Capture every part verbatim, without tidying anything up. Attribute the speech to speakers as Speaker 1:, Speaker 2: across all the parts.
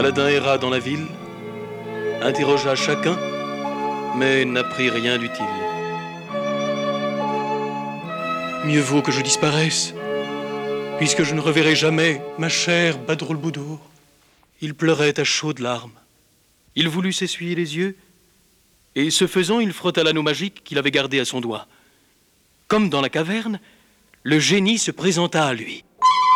Speaker 1: Aladin erra dans la ville, interrogea chacun, mais n'apprit rien d'utile. Mieux vaut que je disparaisse, puisque je ne reverrai jamais ma chère Badroulboudour. Il pleurait à chaudes larmes. Il voulut s'essuyer les yeux, et ce faisant, il frotta l'anneau magique qu'il avait gardé à son doigt. Comme dans la caverne, le génie se présenta à lui.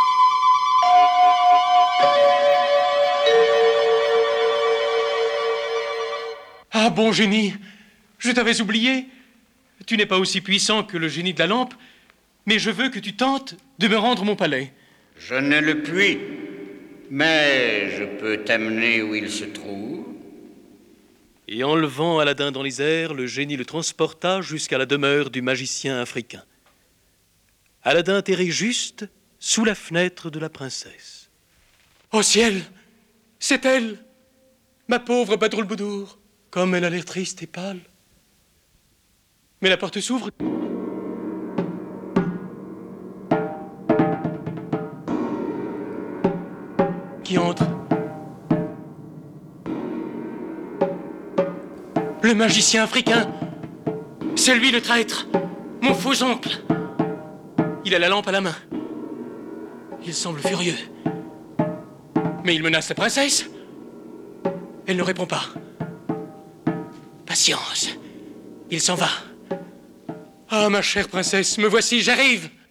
Speaker 1: Ah bon génie, je t'avais oublié. Tu n'es pas aussi puissant que le génie de la lampe, mais je veux que tu tentes de me rendre mon palais.
Speaker 2: Je ne le puis, mais je peux t'amener où il se trouve.
Speaker 1: Et enlevant Aladin dans les airs, le génie le transporta jusqu'à la demeure du magicien africain. Aladin atterrit juste sous la fenêtre de la princesse. Oh ciel, c'est elle, ma pauvre Badroulboudour. Comme elle a l'air triste et pâle. Mais la porte s'ouvre. Qui entre? Le magicien africain. C'est lui le traître. Mon faux oncle. Il a la lampe à la main. Il semble furieux. Mais il menace la princesse. Elle ne répond pas. Patience. Il s'en va. Ah, ma chère princesse, me voici, j'arrive.